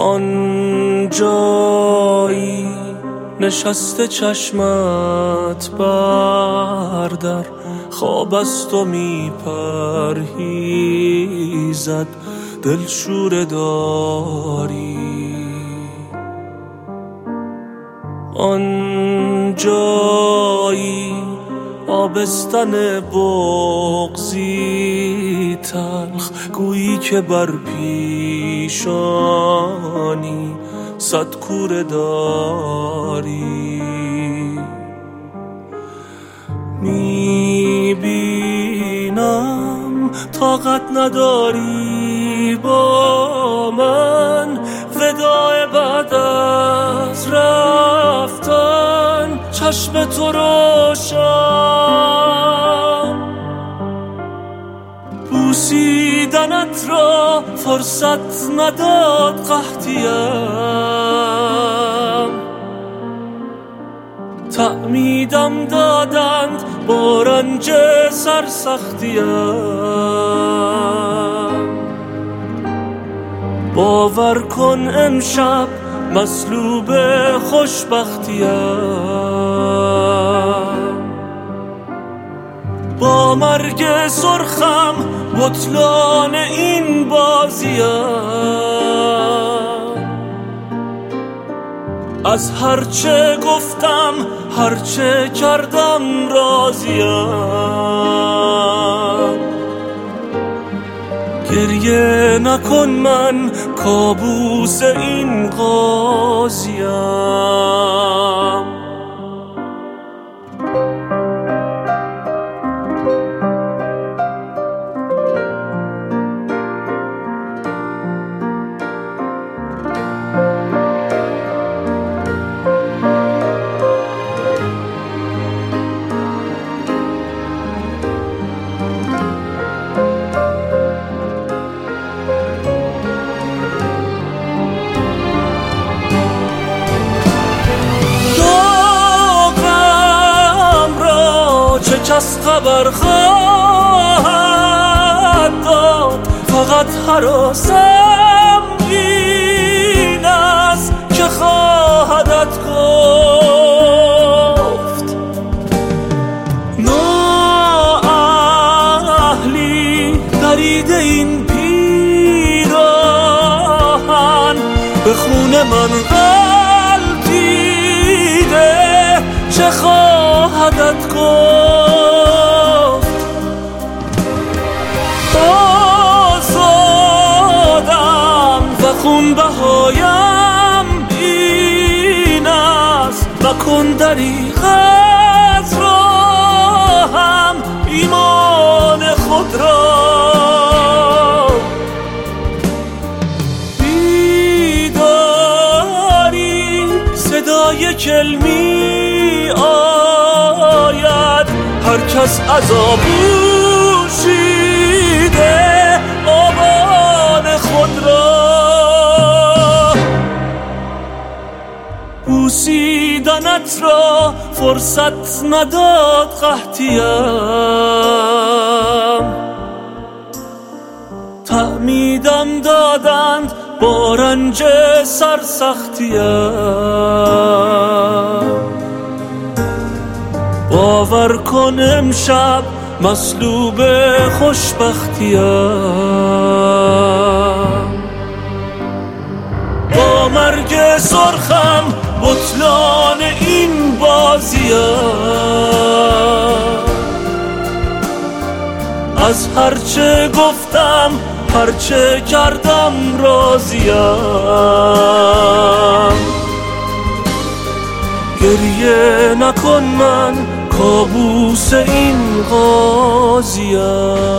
آن جایی نشسته چشمت بردر، خواب است و میپرهیزد دلشوره داری. آن جایی آبستن بغضی تلخ، گویی که بر پیشانی صد کوره داری. میبینم طاقت نداری با من، وداع بعد از رفتن چشم تو روشن. بوسیدنت را فرصت نداد قحطیم، تعمیدم دادند با رنج سرسختیم. باور کن امشب مصلوب خوشبختیم، با مرگ سرخم بطلان این بازیم. از هرچه گفتم هرچه کردم راضیم. گریه نکن من کابوس این قاضیم. کس خبر خواهد داد، فقط هراسم این است که خواهدت گفت. نااهلی دریده این پیراهن، به خون من غلطیده چه خواهدت گفت. خون بهایم این است، مکن دریغ از راهم ایمان خود را. بیداری صدای کلمی آید، هر کس عذابو شیده آبان خود را. بوسیدنت را فرصت نداد قحطیم، تعمیدم دادند با رنج سرسختیم. باور کن امشب مصلوب خوشبختیم، با مرگ سرخم بطلان این بازیم. از هرچه گفتم هرچه کردم راضیم. گریه نکن من کابوس این قاضیم.